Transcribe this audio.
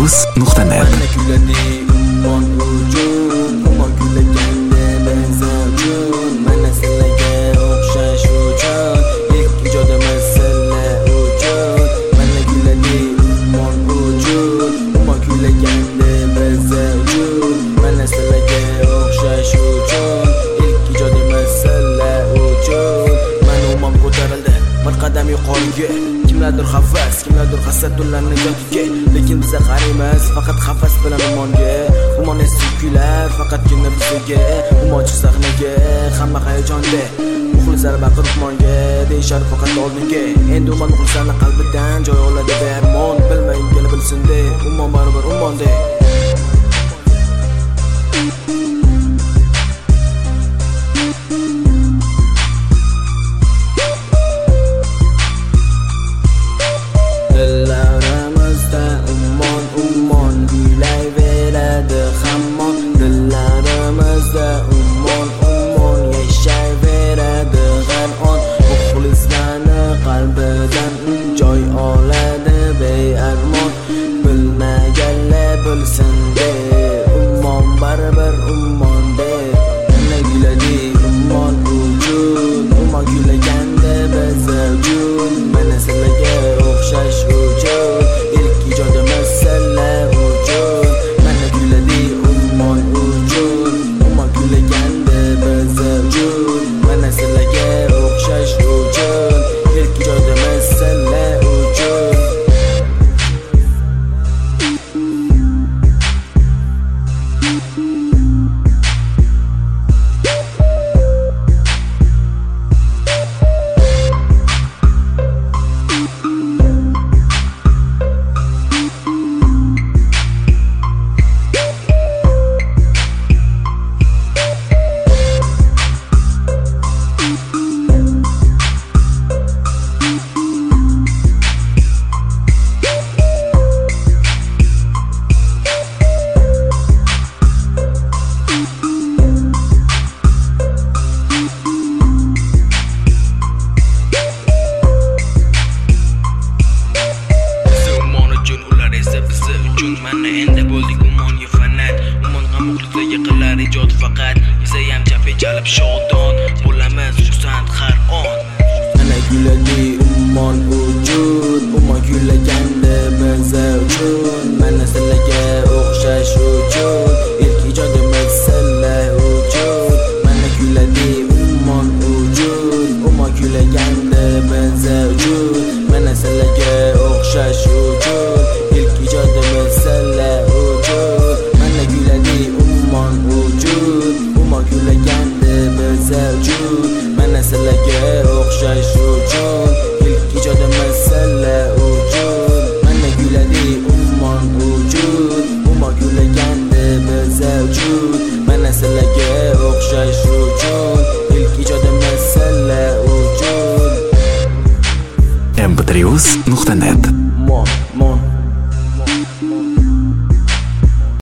News.net. Qadam yuqoriga kimlardir xafas, kimlardir hasad ularni yotiga, lekin biza qaraymiz faqat xafas bilan umonga. Umon esib kuylar faqatgina bizga, umonchi sahnaga hamma hayajonda. Muxlislar baqirib umonga deyishar faqat oldinga. Endi umon muxlislarning qalbidan joy oladi bermon, bilmaygani bilsin de, umon baribir umonda.